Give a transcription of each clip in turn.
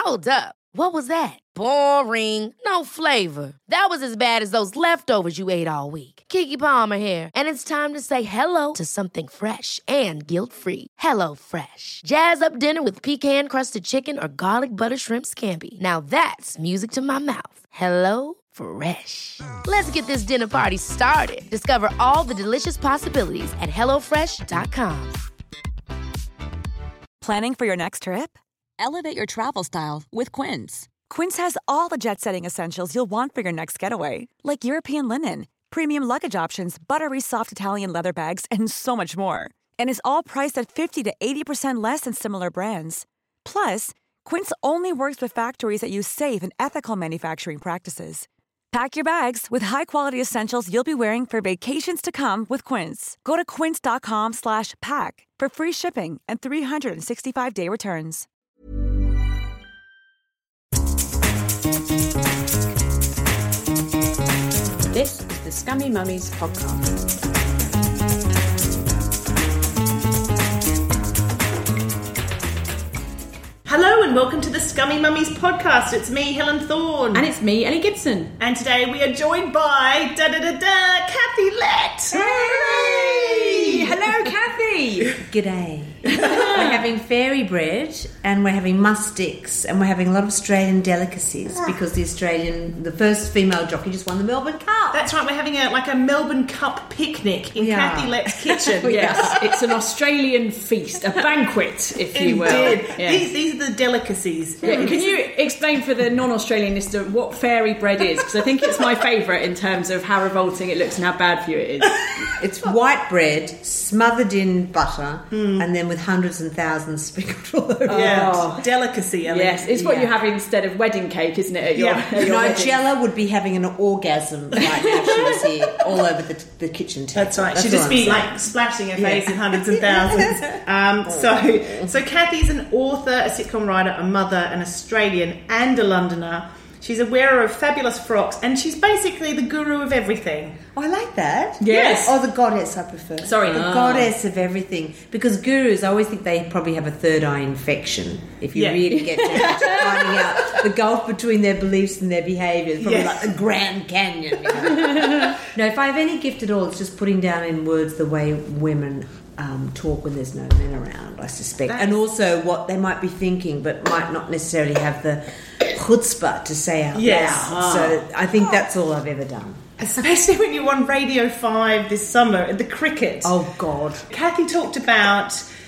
Hold up. What was that? Boring. No flavor. That was as bad as those leftovers you ate all week. Keke Palmer here, and it's time to say hello to something fresh and guilt-free. Hello Fresh. Jazz up dinner with pecan-crusted chicken or garlic butter shrimp scampi. Now that's music to my mouth. Hello Fresh. Let's get this dinner party started. Discover all the delicious possibilities at hellofresh.com. Planning for your next trip? Elevate your travel style with Quince. Quince has all the jet-setting essentials you'll want for your next getaway, like European linen, premium luggage options, buttery soft Italian leather bags, and so much more. And is all priced at 50 to 80% less than similar brands. Plus, Quince only works with factories that use safe and ethical manufacturing practices. Pack your bags with high-quality essentials you'll be wearing for vacations to come with Quince. Go to quince.com/pack for free shipping and 365-day returns. This is the Scummy Mummies podcast. Hello and welcome to the Scummy Mummies podcast. It's me, Helen Thorne. And it's me, Ellie Gibson. And today we are joined by Kathy Lett. Hey! Hello, Kathy. G'day. We're having fairy bread and we're having mustics and we're having a lot of Australian delicacies because the first female jockey just won the Melbourne Cup. That's right, we're having a Melbourne Cup picnic in Kathy Lett's kitchen. Yes, it's an Australian feast, a banquet, if you will. Yes. These are the delicacies. Yeah. Can you explain for the non-Australian listener what fairy bread is? Because I think it's my favourite in terms of how revolting it looks and how bad for you it is. It's white bread smothered in butter and then with hundreds and thousands sprinkled all over. Yeah, delicacy. Ellie. Yes, it's what you have instead of wedding cake, isn't it? At your Nigella would be having an orgasm right now if she was here all over the kitchen table. That's right. She'd just be splashing her face in hundreds and thousands. So Kathy's an author, a sitcom writer, a mother, an Australian and a Londoner. She's a wearer of fabulous frocks, and she's basically the guru of everything. Oh, I like that. Yes. Oh, the goddess, I prefer. Sorry. The goddess of everything. Because gurus, I always think they probably have a third eye infection. If you really get to finding out the gulf between their beliefs and their behaviours. Probably like the Grand Canyon. You know? No, if I have any gift at all, it's just putting down in words the way women talk when there's no men around, I suspect. And also what they might be thinking, but might not necessarily have the chutzpah to say out loud. So I think that's all I've ever done. Especially when you were on Radio 5 this summer at the cricket. Oh, God. Kathy talked about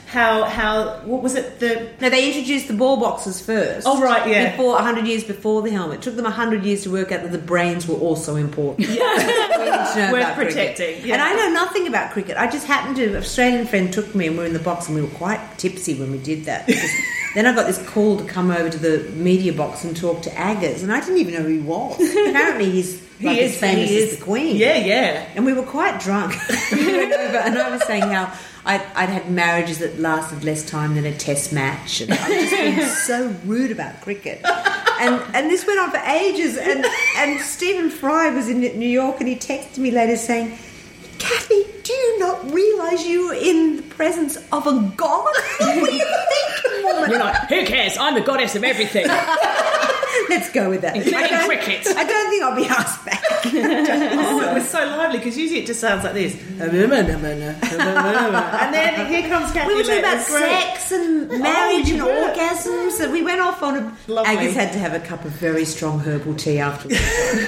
how what was it? No, they introduced the ball boxes first. Oh, right, yeah. 100 years before the helmet. It took them 100 years to work out that the brains were also important. Yeah. Worth protecting. Yeah. And I know nothing about cricket. I just happened to, an Australian friend took me and we were in the box and we were quite tipsy when we did that. Because then I got this call to come over to the media box and talk to Aggers, and I didn't even know who he was. Apparently he's as famous as the Queen. Yeah, yeah. And we were quite drunk. We went over and I was saying how I'd had marriages that lasted less time than a test match, and I've just been so rude about cricket. And this went on for ages, and Stephen Fry was in New York and he texted me later saying, Kathy, do you not realise you were in the presence of a god? What are you thinking, woman? You're like, who cares? I'm the goddess of everything. Let's go with that. Including cricket. I don't think I'll be asked back. It was so lively because usually it just sounds like this. And then here comes Kathy. We were talking about Lett. sex and marriage and orgasms, and we went off on a... Lovely. Agnes had to have a cup of very strong herbal tea afterwards.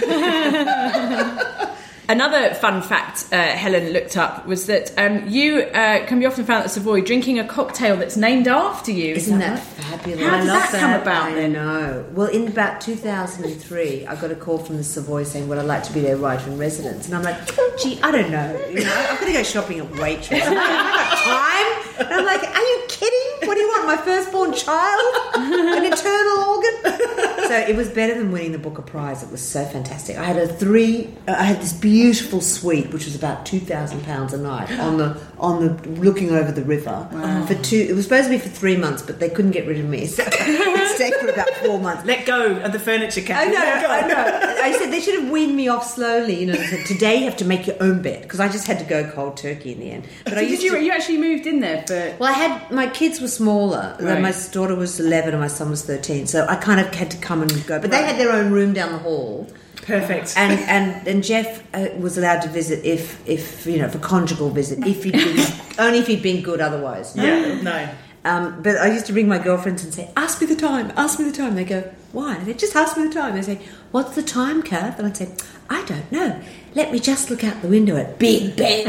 Another fun fact Helen looked up was that you can be often found at the Savoy drinking a cocktail that's named after you. Isn't that fabulous? How did that come about then? I know. Well, in about 2003, I got a call from the Savoy saying, well, I'd like to be their writer-in-residence. And I'm like, gee, I don't know. You know, I'm going to go shopping at Waitrose. I've got time. And I'm like, are you kidding? What do you want, my firstborn child? An internal organ? So it was better than winning the Booker Prize. It was so fantastic. I had I had this beautiful suite, which was about £2,000 a night on the looking over the river. Wow. It was supposed to be for 3 months, but they couldn't get rid of me, so I stayed for about 4 months. Let go of the furniture, Kathy. I know. I said they should have weaned me off slowly. They said, today you have to make your own bed, because I just had to go cold turkey in the end. But you actually moved in there for? Well, my kids were smaller. Right. My daughter was 11 and my son was 13, so I kind of had to come and go. But they had their own room down the hall. Perfect. And Jeff was allowed to visit if for conjugal visit, only if he'd been good. Otherwise, no. Yeah, no. But I used to ring my girlfriends and say, ask me the time. They go, why? And they just ask me the time. They say, what's the time, Kath? And I'd say, I don't know. Let me just look out the window at Big Ben.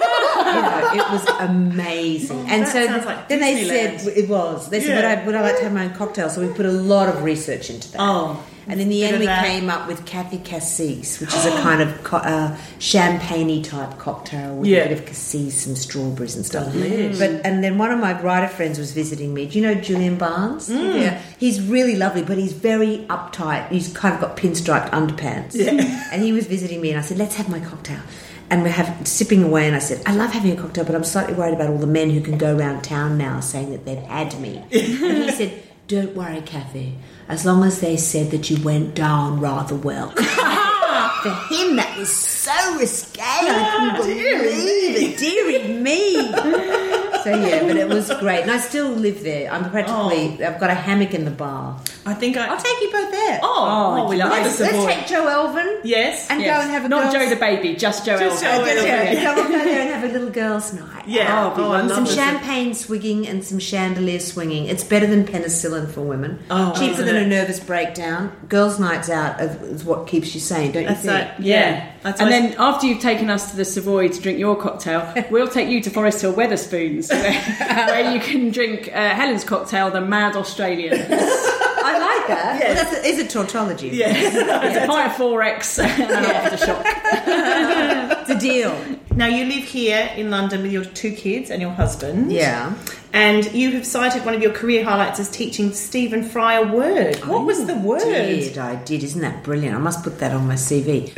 It was amazing. And that so sounds like then they Disneyland. said, it was. They said, would I like to have my own cocktail? So we put a lot of research into that. Oh. And in the end, we came up with Cathy Cassis, which is a kind of champagne-y type cocktail with a bit of cassis, some strawberries and stuff. And then one of my writer friends was visiting me. Do you know Julian Barnes? Yeah. He's really lovely, but he's very uptight. He's kind of got pinstriped underpants. Yeah. And he was visiting me, and I said, let's have my cocktail. And we're sipping away, and I said, I love having a cocktail, but I'm slightly worried about all the men who can go around town now saying that they've had me. And he said, don't worry, Kathy. As long as they said that you went down rather well. For him, that was so risque. I couldn't believe it. Dearie me. So, but it was great. And I still live there. I've got a hammock in the bar. I'll take you both there. We love Let's take Joe Elvin. Yes. And go and have a Not Joe the baby, just Joe Elvin. We'll go there and have a little girls' night. Yeah. Some champagne swinging and some chandelier swinging. It's better than penicillin for women. Cheaper than a nervous breakdown. Girls' nights out is what keeps you sane, don't you think? Yeah. And then after you've taken us to the Savoy to drink your cocktail, we'll take you to Forest Hill Wetherspoons, where you can drink Helen's cocktail, the Mad Australian. I like that. Yes. Well, it's a tautology. Yes. It's a pint of 4X and an aftershock. It's a deal. Now, you live here in London with your 2 kids and your husband. Yeah. And you have cited one of your career highlights as teaching Stephen Fry a word. What was the word? I did. Isn't that brilliant? I must put that on my CV.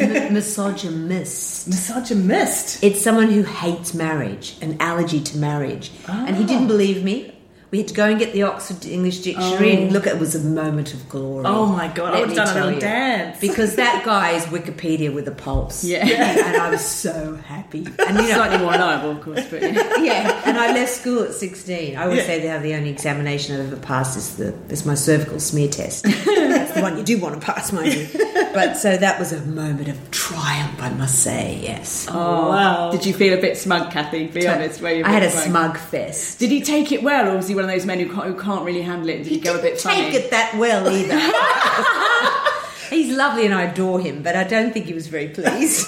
Misogynist. Misogynist? It's someone who hates marriage, an allergy to marriage. And he didn't believe me. We had to go and get the Oxford English Dictionary and look, it was a moment of glory. Oh my God, I would have done a little dance. Because that guy is Wikipedia with a pulse. Yeah. And I was so happy. And slightly more reliable, of course. But and I left school at 16. I always say they have the only examination I've ever passed is my cervical smear test. That's the one you do want to pass, mind you. But so that was a moment of triumph, I must say, yes. Oh, wow. Did you feel a bit smug, Kathy? Be honest. I had a smug fest. Did he take it well, or was he one of those men who can't really handle it? Did he go a bit funny? He didn't take it that well either. He's lovely and I adore him, but I don't think he was very pleased.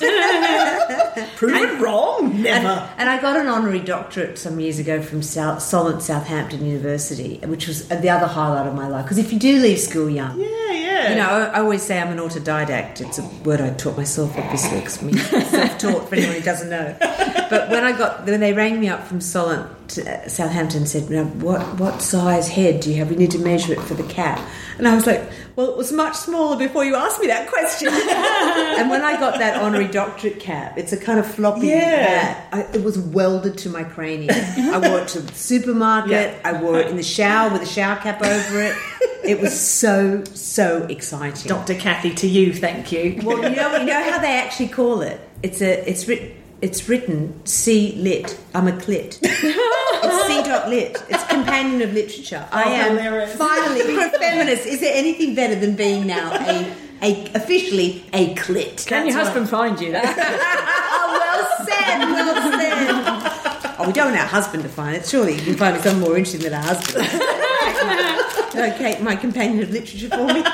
Proven wrong? Never. And I got an honorary doctorate some years ago from Solent Southampton University, which was the other highlight of my life. Because if you do leave school young... I always say I'm an autodidact. It's a word I taught myself, obviously, because I'm self-taught for anyone who doesn't know. But when they rang me up from Solent to Southampton and said, what size head do you have? We need to measure it for the cat. And I was like, well, it was much smaller before you asked me that question. And when I got that honorary doctorate cap, it's a kind of floppy hat. It was welded to my cranium. I wore it to the supermarket. Yeah. I wore it in the shower with a shower cap over it. It was so exciting. Dr. Kathy, to you, thank you. Well, you know how they actually call it? It's written C-lit. I'm a clit. It's C.lit. It's companion of literature. I am finally a feminist. Is there anything better than being now officially a clit? Can your husband find you? Well said. Oh, we don't want our husband to find it. Surely you can find me something more interesting than our husband. Okay, my companion of literature for me.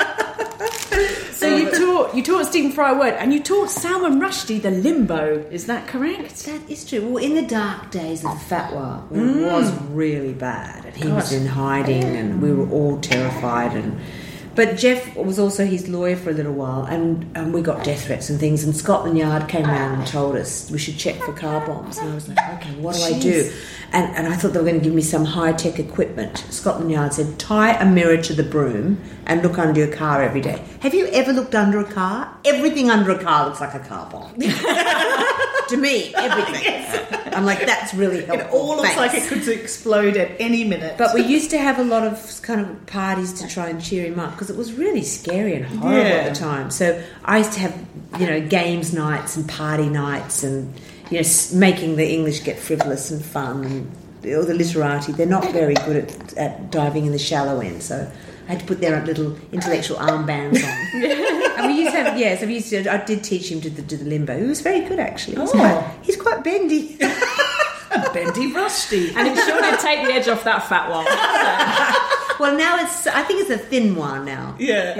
So you taught Stephen Fry a word, and you taught Salman Rushdie the limbo. Is that correct? That is true. Well, in the dark days of the fatwa, it was really bad, and he was in hiding, and we were all terrified. And But Jeff was also his lawyer for a little while, and we got death threats and things, and Scotland Yard came around and told us we should check for car bombs. And I was like, okay, what do I do? And I thought they were going to give me some high-tech equipment. Scotland Yard said, tie a mirror to the broom and look under your car every day. Have you ever looked under a car? Everything under a car looks like a car bomb. To me, everything. Yes. I'm like, that's really helpful. It all looks like it could explode at any minute. But we used to have a lot of kind of parties to try and cheer him up because it was really scary and horrible at the time. So I used to have, games nights and party nights and, making the English get frivolous and fun and all the literati. They're not very good at diving in the shallow end, so I had to put their little intellectual armbands on. And we used to have, I did teach him to do the limbo. He was very good, actually. He's quite bendy. Bendy Rusty. And it sure did take the edge off that fat one. Well, now I think it's a thin one now. Yeah.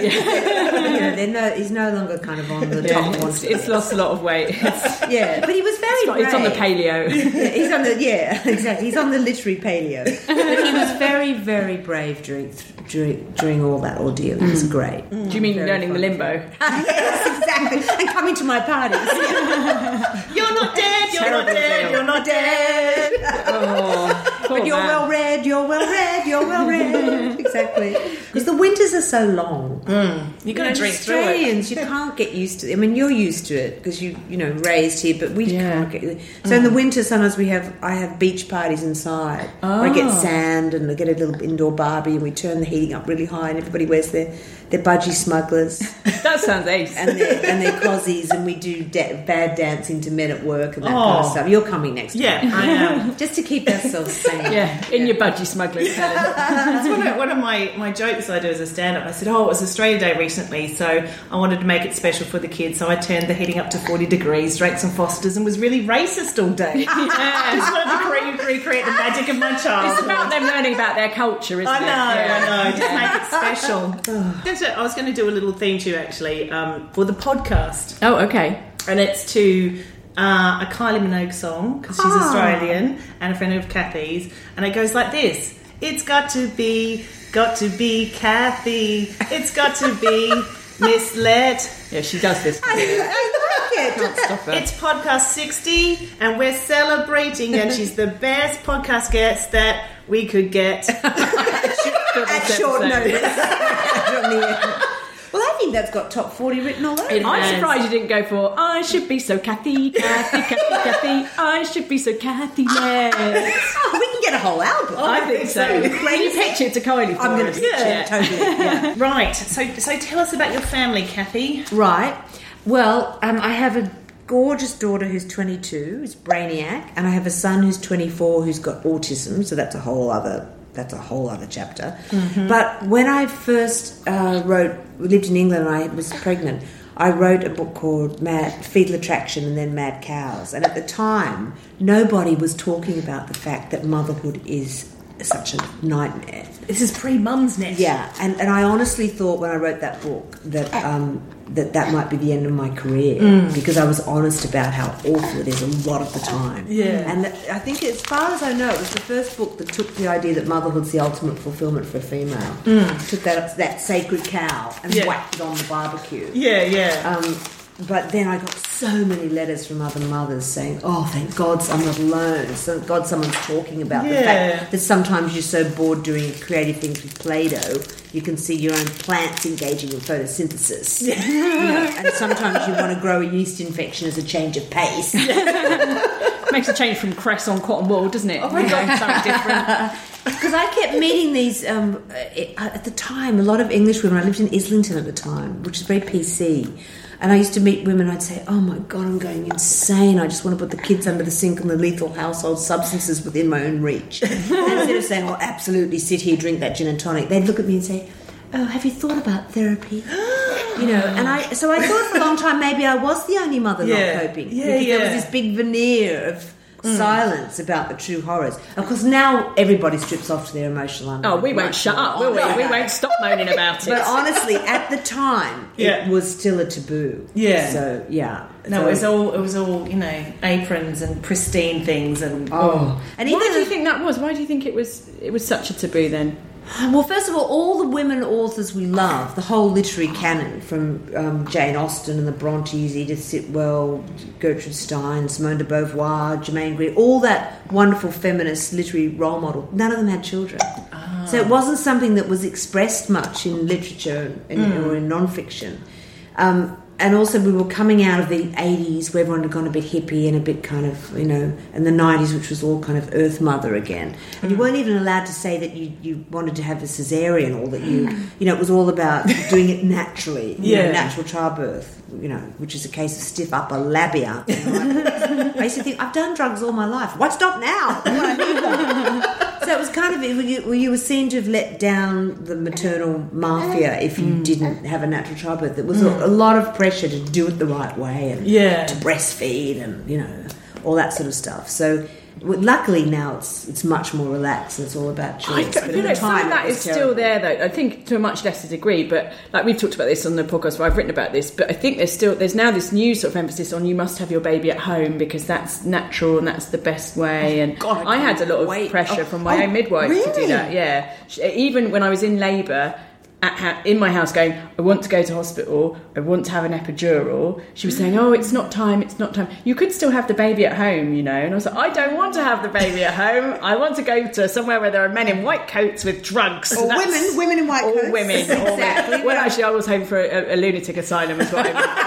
He's no longer kind of on the top one. It's lost a lot of weight. But he was very brave. It's on the paleo. Exactly. He's on the literary paleo. But he was very, very brave during all that ordeal. He was great. Do you mean learning the limbo? Yes, exactly. And coming to my parties. You're not dead, you're not dead, you're not dead. But you're well read, you're well read, you're well read. Exactly. Because the winters are so long. You're going to drink through it. Australians, you can't get used to it. I mean, you're used to it because you raised here, but we can't get it. So in the winter, sometimes I have beach parties inside. I get sand and I get a little indoor barbie and we turn the heating up really high and everybody wears their budgie smugglers. That sounds ace. and their cozies, and we do bad dancing to men at work and that kind of stuff. You're coming next time. Yeah, I am. Just to keep ourselves sane. In your budgie smugglers. That's one of my jokes I do as a stand-up. I said, it was Australia Day recently, so I wanted to make it special for the kids, so I turned the heating up to 40 degrees, drank some Fosters, and was really racist all day. I just wanted to recreate the magic of my childhood. It's about them learning about their culture, isn't it? I know. Just make it special. I was going to do a little theme tune, actually, for the podcast. Oh, okay. And it's to a Kylie Minogue song, because she's Australian, and a friend of Kathy's, and it goes like this. It's got to be Kathy. It's got to be Miss Let. Yeah, she does this. I like it. Can't stop her. It's podcast 60, and we're celebrating, and she's the best podcast guest that we could get. At short notice. Well, I think that's got top 40 written all over it. I'm surprised you didn't go for I should be so Kathy. I should be so Kathy. Yes. Oh, we can get a whole album. I think so. Can you pitch it to Kylie for I'm going to pitch it, totally. Yeah. Right. So tell us about your family, Kathy. Right. Well, I have a gorgeous daughter who's 22, who's brainiac, and I have a son who's 24 who's got autism, so that's a whole other chapter. Mm-hmm. But when I first lived in England and I was pregnant, I wrote a book called Fetal Attraction and then Mad Cows. And at the time, nobody was talking about the fact that motherhood is such a nightmare. This is pre-Mum's Net. Yeah, and I honestly thought when I wrote that book that that might be the end of my career because I was honest about how awful it is a lot of the time. Yeah. And I think, as far as I know, it was the first book that took the idea that motherhood's the ultimate fulfillment for a female. Took that sacred cow and whacked it on the barbecue. Yeah. But then I got so many letters from other mothers saying, oh, thank God I'm not alone. So God, someone's talking about the fact that sometimes you're so bored doing creative things with Play-Doh, you can see your own plants engaging in photosynthesis. And sometimes you want to grow a yeast infection as a change of pace. Makes a change from cress on cotton wool, doesn't it? Oh my God, something different. Because I kept meeting these, at the time, a lot of English women. I lived in Islington at the time, which is very PC. And I used to meet women, I'd say, oh my God, I'm going insane. I just want to put the kids under the sink and the lethal household substances within my own reach. And instead of saying, oh, absolutely, sit here, drink that gin and tonic, they'd look at me and say, oh, have you thought about therapy? And I thought for a long time maybe I was the only mother not coping. Because there was this big veneer of silence about the true horrors. Of course, now everybody strips off to their emotional unrest. Oh, we won't shut up, will we? We won't stop moaning about it. But honestly, at the time, it was still a taboo. Yeah. So, No, it was all, aprons and pristine things and... And why do you think that was? Why do you think it was such a taboo then? Well, first of all the women authors we love, the whole literary canon, from Jane Austen and the Brontes, Edith Sitwell, Gertrude Stein, Simone de Beauvoir, Germaine Greer, all that wonderful feminist literary role model, none of them had children. So it wasn't something that was expressed much in literature or in non-fiction. And also we were coming out of the 80s where everyone had gone a bit hippie and a bit kind of, and the 90s, which was all kind of Earth Mother again. And you weren't even allowed to say that you wanted to have a cesarean or that it was all about doing it naturally, natural childbirth, which is a case of stiff upper labia. I used to think, I've done drugs all my life. Why stop now? So it was kind of, you were seen to have let down the maternal mafia if you didn't have a natural childbirth. There was a lot of pressure to do it the right way and to breastfeed and, all that sort of stuff. So luckily now it's much more relaxed and it's all about choice. Some of that is still there, though. I think to a much lesser degree, but like we've talked about this on the podcast where I've written about this, but I think there's now this new sort of emphasis on you must have your baby at home because that's natural and that's the best way. And God, I had a lot of pressure from my own midwife to do that. Yeah, even when I was in labour. In my house going, I want to go to hospital, I want to have an epidural. She was saying, it's not time. You could still have the baby at home, And I was like, I don't want to have the baby at home. I want to go to somewhere where there are men in white coats with drugs. Or women in white coats. Or women. Exactly. Well, actually, I was home for a lunatic asylum as well.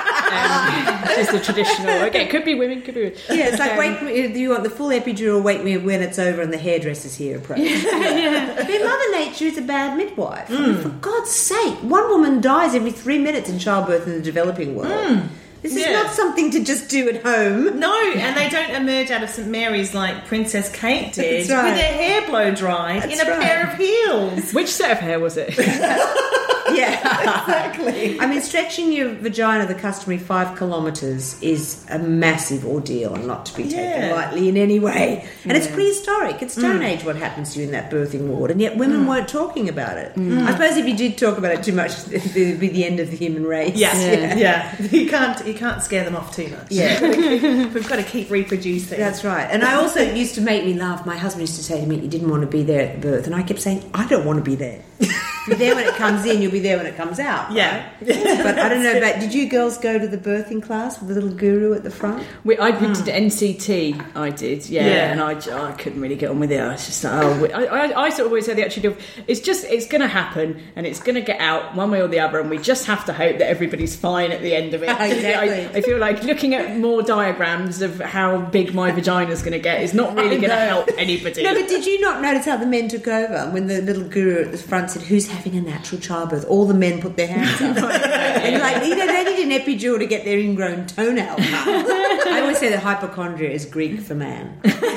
Just a traditional, okay, could be women. Yeah, it's like, wake me, do you want the full epidural, wake me when it's over and the hairdresser's here approach. But Mother Nature is a bad midwife. For God's sake, one woman dies every 3 minutes in childbirth in the developing world. This is not something to just do at home. No, and they don't emerge out of St Mary's like Princess Kate did, with their hair blow dried in a pair of heels. Which set of hair was it? Yeah, exactly. I mean, stretching your vagina the customary 5 kilometres is a massive ordeal and not to be taken lightly in any way. And it's prehistoric. It's Stone Age what happens to you in that birthing ward, and yet women weren't talking about it. I suppose if you did talk about it too much, it would be the end of the human race. Yeah. You can't scare them off too much. Yeah. We've got to keep reproducing. That's right. And I also used to make me laugh. My husband used to say to me, you didn't want to be there at the birth. And I kept saying, I don't want to be there. You're there when it comes in, you'll be there when it comes out. Yeah. Right? But I don't know about, did you girls go to the birthing class with the little guru at the front? I did NCT, I did, and I couldn't really get on with it. I was just like, I sort of always say the attitude of, it's going to happen and it's going to get out one way or the other and we just have to hope that everybody's fine at the end of it. Exactly. I feel like looking at more diagrams of how big my vagina's going to get is not really going to help anybody. No, but did you not notice how the men took over when the little guru at the front said, who's having a natural childbirth? All the men put their hands up. And like, they need an epidural to get their ingrown toenail. I always say that hypochondria is Greek for man.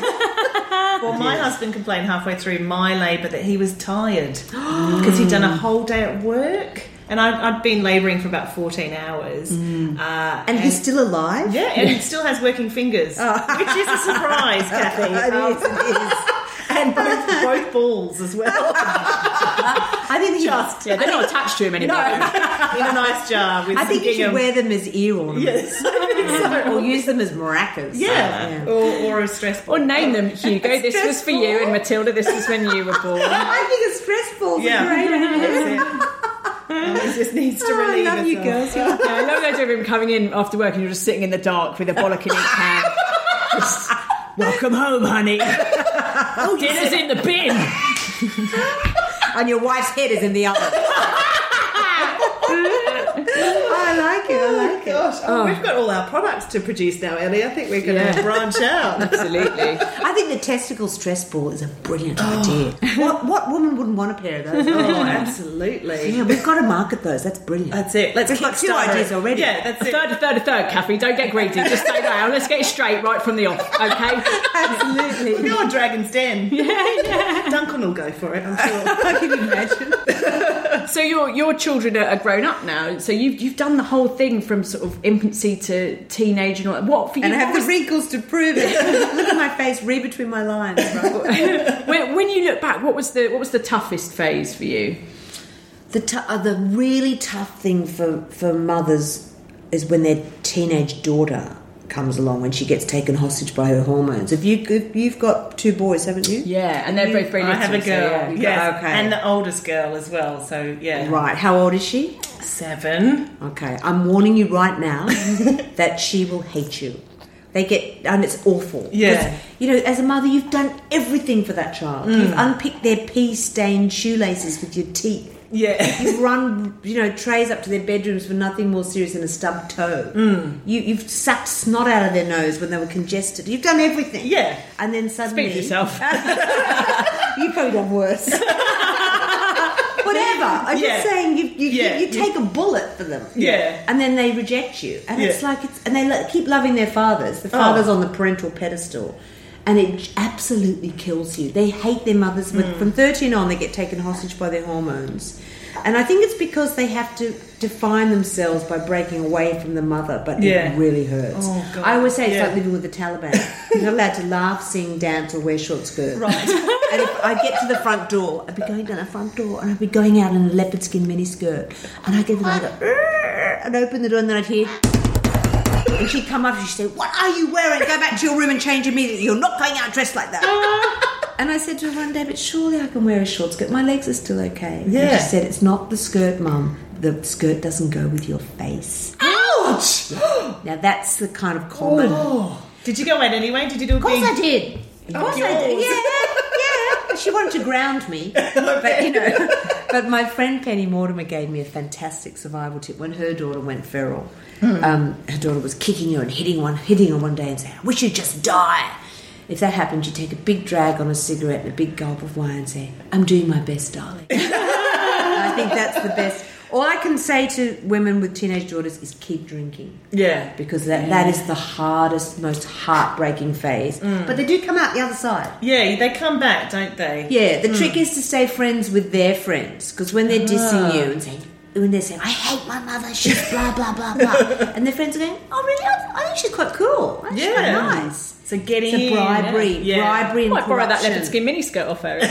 Well, my husband complained halfway through my labour that he was tired because he'd done a whole day at work. And I'd been labouring for about 14 hours. And he's still alive? Yeah, and he still has working fingers, which is a surprise, Kathy. It is. And both balls as well. I think they're not attached to him anymore. No. In a nice jar with I think you should wear them as ear ornaments. Yes. Or use them as maracas. Yeah. Or a stress ball. Or name them, Hugo, this was for you, and Matilda, this was when you were born. I think a stress ball's a great idea. He just needs to relieve I love you girls. I love the idea of him coming in after work and you're just sitting in the dark with a bollock in each hand. Just, welcome home, honey. Dinner's in the bin. And your wife's head is in the oven. I like it. Gosh, we've got all our products to produce now, Ellie. I think we're going to branch out. Absolutely. I think the testicle stress ball is a brilliant idea. What woman wouldn't want a pair of those? Oh, absolutely. Yeah, we've got to market those. That's brilliant. That's it. We've got 2 ideas already. Yeah, that's it. A third, Kathy. Don't get greedy. Just stay down. Let's get it straight right from the off, okay? Absolutely. We'll go on Dragon's Den. Yeah. Duncan will go for it, I'm sure. I can imagine. So your children are grown up now. So you've done the whole thing from sort of infancy to teenage and all that. What for you? And I have the wrinkles to prove it. Look at my face, read between my lines. Right? when you look back, what was the toughest phase for you? The really tough thing for mothers is when their teenage daughter comes along when she gets taken hostage by her hormones. You've got 2 boys, haven't you? Yeah, and they're both very little. I have a girl, yeah. Okay. and the oldest girl as well. So yeah, Right. How old is she? 7. Okay. I'm warning you right now that she will hate you. And it's awful. Yeah. Because, as a mother, you've done everything for that child. You've unpicked their pee-stained shoelaces with your teeth. Yeah. You've run, trays up to their bedrooms for nothing more serious than a stubbed toe. You've sucked snot out of their nose when they were congested. You've done everything. Yeah. And then suddenly... Speak for yourself. You've probably done worse. Whatever. I'm just saying you take a bullet for them. Yeah. And then they reject you. And it's like... And they keep loving their fathers. The father's on the parental pedestal. And it absolutely kills you. They hate their mothers. From 13 on, they get taken hostage by their hormones. And I think it's because they have to define themselves by breaking away from the mother, but it really hurts. Oh, God. I always say it's like living with the Taliban. You're not allowed to laugh, sing, dance, or wear short skirts. Right. And if I get to the front door, I'd be going down the front door, and I'd be going out in a leopard skin miniskirt, and I'd get there and I'd go, and open the door, and then I'd hear... And she'd come up and she'd say, "What are you wearing? Go back to your room and change immediately. You're not going out dressed like that." And I said to her one day, "But surely I can wear a short skirt. My legs are still okay." Yeah. And she said, "It's not the skirt, Mum. The skirt doesn't go with your face." Ouch! Now that's the kind of comment. Did you go out anyway? Did you do a Of course big... I did. Of course I did. Yeah. She wanted to ground me. But my friend Penny Mortimer gave me a fantastic survival tip when her daughter went feral. Her daughter was kicking her and hitting her one day and saying, "I wish you'd just die." If that happened, you'd take a big drag on a cigarette and a big gulp of wine and say, "I'm doing my best, darling." I think that's the best. All I can say to women with teenage daughters is keep drinking. Yeah. Because that is the hardest, most heartbreaking phase. But they do come out the other side. Yeah, they come back, don't they? Yeah, the trick is to stay friends with their friends. Because when they're dissing you and saying... When they're saying, "I hate my mother, she's blah, blah, blah, blah." And their friends are going, "Oh, really? I think she's quite cool. I think she's quite nice." So getting it's a bribery. Yeah. Bribery and I might borrow that corruption. leopard skin miniskirt off her.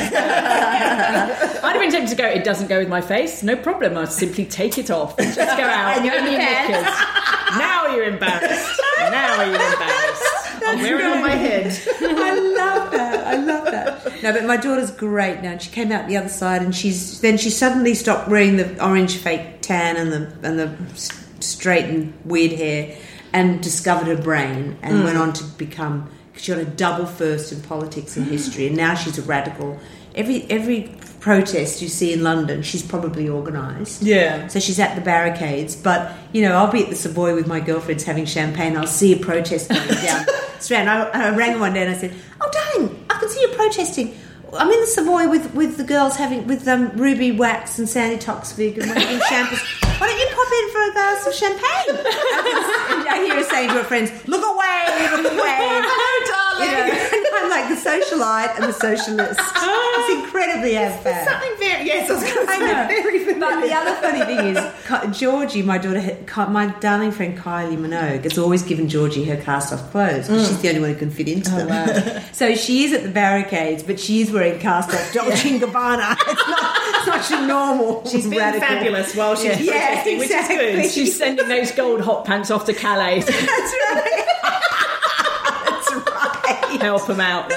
I'd have been tempted to go, "It doesn't go with my face. No problem. I'll simply take it off and just go out. And you're in only your pants. knickers." Now you're embarrassed. Now you're embarrassed. I'll wear it on my head. I love that. No, but my daughter's great now. She came out the other side, and she suddenly stopped wearing the orange fake tan and the straight and weird hair, and discovered her brain and went on to become. She got a double first in politics and history, and now she's a radical. Every protest you see in London, she's probably organised. Yeah. So she's at the barricades, but I'll be at the Savoy with my girlfriends having champagne. I'll see a protest going down the Strand. I rang her one day and I said, "Oh, darling, I can see you protesting. I'm in the Savoy with the girls with Ruby Wax and Sandy Toksvig and we're having champagne. Why don't you pop in for a glass of champagne?" And I hear her saying to her friends, "Look away, look away." Hello, darling. And I'm like the socialite and the socialist. It's incredibly bad. Something very... Yes, I was going to I say know. very familiar. But the other funny thing is, Georgie, my daughter, my darling friend Kylie Minogue, has always given Georgie her cast-off clothes because she's the only one who can fit into them. Wow. So she is at the barricades, but she is wearing cast-off Dolce & Gabbana. It's not your normal. She's been radical. fabulous while she's protesting, exactly. which is good. She's sending those gold hot pants off to Calais. That's right. That's right. Help them out.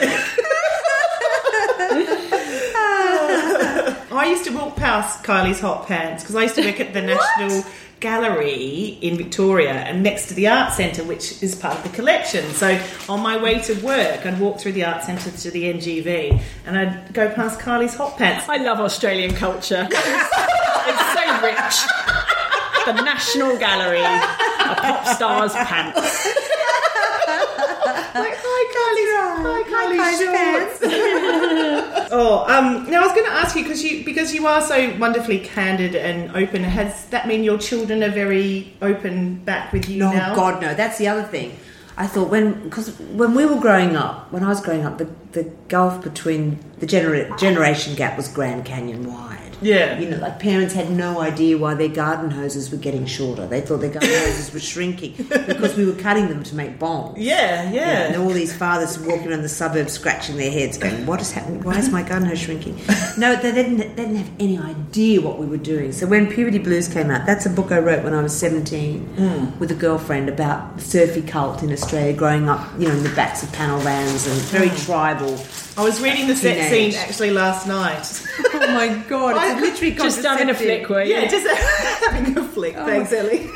I used to walk past Kylie's hot pants because I used to work at the National Gallery in Victoria and next to the Art Centre, which is part of the collection. So on my way to work, I'd walk through the Art Centre to the NGV and I'd go past Kylie's hot pants. I love Australian culture. It's so rich. The National Gallery, a pop star's pants. Like, hi Kylie's shorts. Now I was going to ask you because you are so wonderfully candid and open. Has that mean your children are very open back with you now? No, God, no. That's the other thing. I thought when we were growing up, when I was growing up, the gulf between the generation gap was Grand Canyon wide. Yeah. You know, like parents had no idea why their garden hoses were getting shorter. They thought their garden hoses were shrinking because we were cutting them to make bombs. Yeah. And all these fathers walking around the suburbs scratching their heads going, what is happening? Why is my garden hose shrinking? No, they didn't have any idea what we were doing. So when Puberty Blues came out, that's a book I wrote when I was 17 with a girlfriend about the surfy cult in Australia, growing up, you know, in the backs of panel vans and very tribal. I was reading the set scene actually last night. Oh my God, it's literally just having a flick, were you? Yeah, just having a flick. Thanks, Ellie.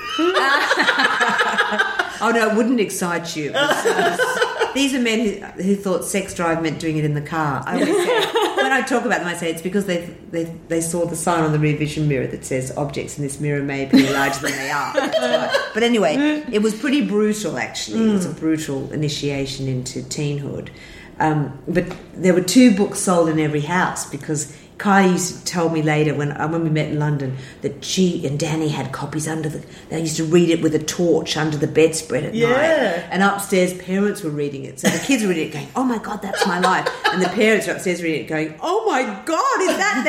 Oh no, it wouldn't excite you. These are men who thought sex drive meant doing it in the car. I always say, when I talk about them, I say it's because they saw the sign on the rear vision mirror that says objects in this mirror may be larger than they are. That's why. But anyway, it was pretty brutal actually. It was a brutal initiation into teenhood. But there were 2 books sold in every house because Kylie used to tell me later when we met in London that she and Danny had copies they used to read it with a torch under the bedspread at night. And upstairs parents were reading it. So the kids were reading it going, oh my God, that's my life. And the parents were upstairs reading it going, oh my God, is that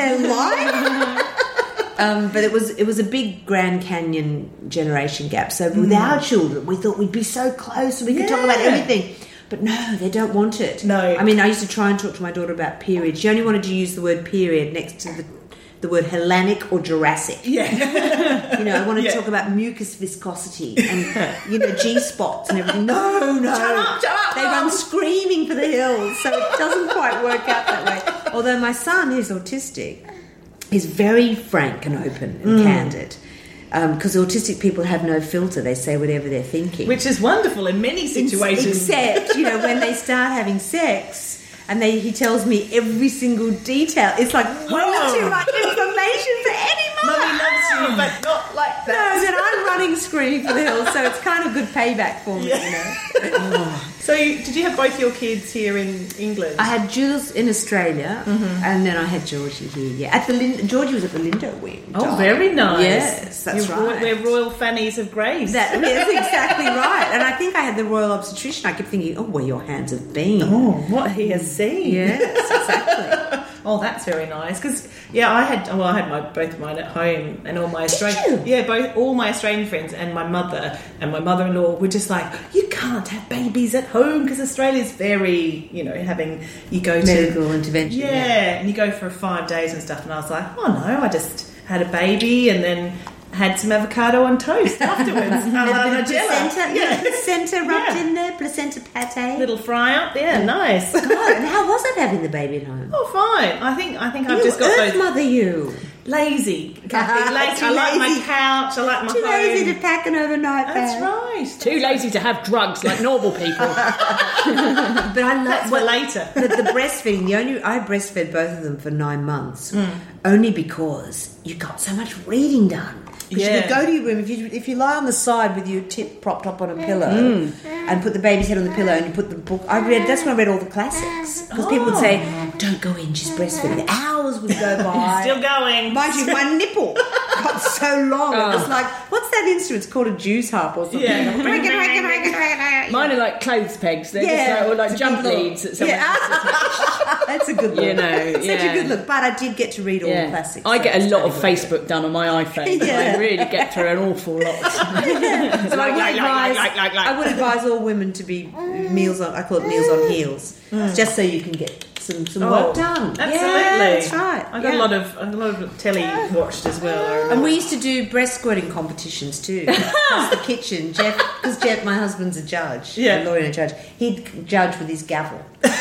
their life? But it was a big Grand Canyon generation gap. So with our children, we thought we'd be so close and we could talk about everything. But no, they don't want it. No. I mean, I used to try and talk to my daughter about period. She only wanted to use the word period next to the word Hellenic or Jurassic. Yeah. You know, I wanted to talk about mucus viscosity and, you know, G-spots and everything. No. Shut up. They run screaming for the hills, so it doesn't quite work out that way. Although my son, who's autistic, is very frank and open and candid. Because autistic people have no filter. They say whatever they're thinking. Which is wonderful in many situations. Except, you know, when they start having sex and he tells me every single detail. It's like, way too much information for any mother. Mummy loves you, but not like that. No, then I'm running screaming for the hills, so it's kind of good payback for me, you know. So did you have both your kids here in England? I had Jules in Australia, and then I had Georgie here. Yeah, Georgie was at the Lindo wing. Oh, very nice. Yes, that's right. We're royal fannies of grace. That's exactly right. And I think I had the royal obstetrician. I kept thinking, oh, where your hands have been. Oh, what he has seen. Yes, exactly. Oh, that's very nice. Because I had both of mine at home, and all my all my Australian friends and my mother-in-law were just like, you can't have babies at home because Australia's very, you know, you go to medical intervention. Yeah, and you go for 5 days and stuff. And I was like, oh no, I just had a baby and then had some avocado on toast afterwards. Placenta rubbed in there, placenta pate. Little fry up, nice. God, and how was it having the baby at home? Oh, fine. I think I've just got those. Mother, you lazy. I like my couch. I like my home. Too lazy to pack an overnight bag. That's right. Too lazy to have drugs like normal people. But I love that's for later. The breastfeeding. I breastfed both of them for 9 months, only because you got so much reading done. Because you could go to your room if you lie on the side with your tip propped up on a pillow and put the baby's head on the pillow and you put the book. That's when I read all the classics because people would say, "Don't go in, she's breastfeeding." Hours would go by. Still going. Mind you, my nipple got so long. It was like, what's that instrument? It's called a juice harp or something. Yeah. Mine are like clothes pegs. They're just like jump leads that someone That's a good look. You know, such a good look. But I did get to read all the classics. I get a lot of Facebook done on my iPhone. I really get through an awful lot. So I would advise all women to be meals on. I call it meals on heels, just so you can get some work done. Absolutely, that's right. I got a lot of telly watched as well. And we used to do breast squirting competitions too. Across the kitchen, because Jeff, my husband's a judge, a lawyer and a judge. He'd judge with his gavel.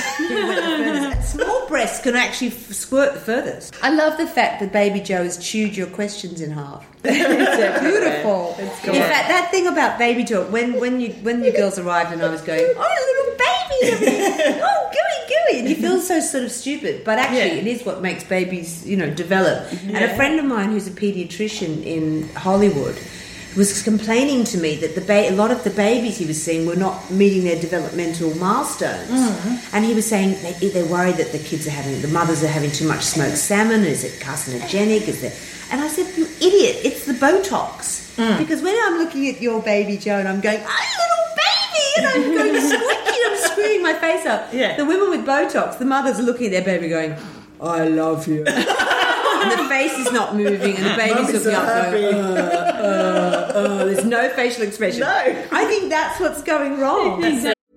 Small breasts can actually squirt the furthest. I love the fact that Baby Joe has chewed your questions in half. It's beautiful. In fact, that thing about Baby Joe, when your girls arrived and I was going, oh, little baby, oh, gooey, and you feel so sort of stupid, but actually it is what makes babies, develop. And a friend of mine who's a paediatrician in Hollywood was complaining to me that a lot of the babies he was seeing were not meeting their developmental milestones. And he was saying they're worried that the mothers are having too much smoked salmon. Is it carcinogenic? And I said, you idiot, it's the Botox. Because when I'm looking at your Baby Joe and I'm going, oh, little baby, and I'm going squeaky, I'm screaming, putting my face up. Yeah. The women with Botox, the mothers are looking at their baby going, I love you. And the face is not moving, and the baby's looking up going, there's no facial expression. No. I think that's what's going wrong.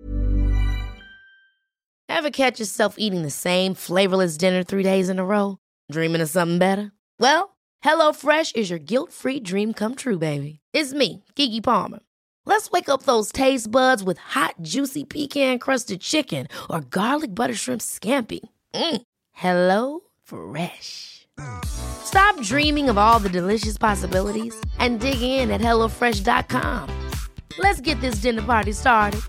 Ever catch yourself eating the same flavorless dinner 3 days in a row? Dreaming of something better? Well, HelloFresh is your guilt-free dream come true, baby. It's me, Keke Palmer. Let's wake up those taste buds with hot, juicy pecan-crusted chicken or garlic butter shrimp scampi. Hello Fresh. Stop dreaming of all the delicious possibilities and dig in at HelloFresh.com. Let's get this dinner party started.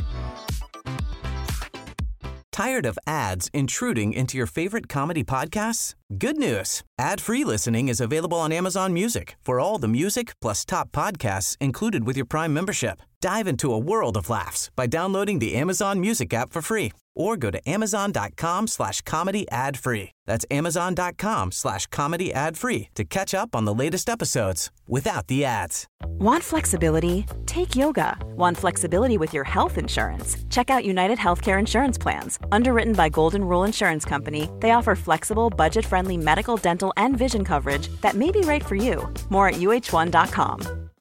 Tired of ads intruding into your favorite comedy podcasts? Good news. Ad-free listening is available on Amazon Music for all the music plus top podcasts included with your Prime membership. Dive into a world of laughs by downloading the Amazon Music app for free or go to amazon.com/comedy ad-free. That's amazon.com/comedy ad-free to catch up on the latest episodes without the ads. Want flexibility? Take yoga. Want flexibility with your health insurance? Check out United Healthcare Insurance Plans. Underwritten by Golden Rule Insurance Company, they offer flexible, budget-friendly medical, dental, and vision coverage that may be right for you. More at UH1.com.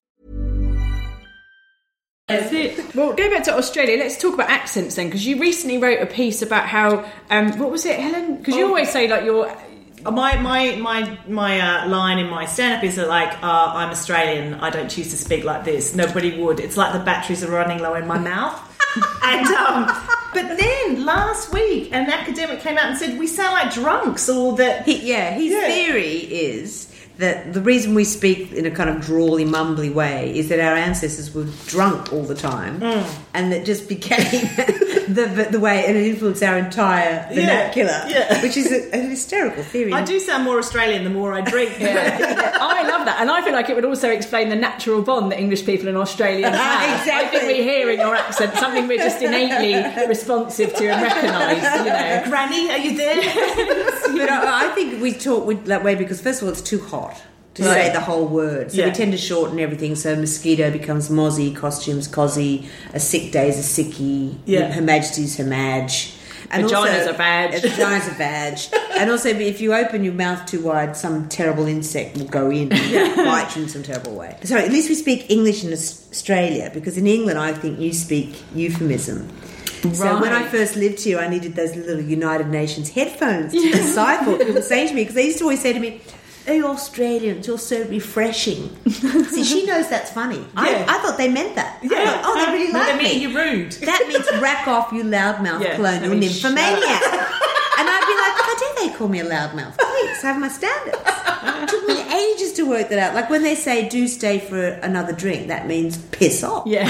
Well, going back to Australia, let's talk about accents then, because you recently wrote a piece about how, what was it, Helen? Because you always say, like, you're... My line in my stand-up is that, like, I'm Australian, I don't choose to speak like this. Nobody would. It's like the batteries are running low in my mouth. And but then last week, an academic came out and said we sound like drunks, or that... His theory is that the reason we speak in a kind of drawly, mumbly way is that our ancestors were drunk all the time, and that just became the way, and it influenced our entire vernacular, which is an hysterical theory. I do sound more Australian the more I drink. I love that, and I feel like it would also explain the natural bond that English people and Australians have. Exactly. I think we hear in your accent something we're just innately responsive to and recognise. Granny, are you there? But I think we talk that way because, first of all, it's too hot to say the whole word. So we tend to shorten everything. So mosquito becomes mozzie, costumes cozzy, a sick day is a sickie, Her Majesty's Her Madge. And Vagina's a badge. Vagina's a badge. And also, if you open your mouth too wide, some terrible insect will go in and bite you in some terrible way. So at least we speak English in Australia, because in England I think you speak euphemism. Right. So when I first lived here, I needed those little United Nations headphones to decipher what people were saying to me, because they used to always say to me, "Oh, you Australians, you're so refreshing." See, she knows that's funny. I thought they meant that. Yeah. Thought, they really like me. You're rude. That means rack off, you loudmouth colonial nymphomaniac. And I'd be like, how dare they call me a loudmouth? Please, have my standards. It took me ages to work that out. Like when they say, do stay for another drink, that means piss off. Yeah.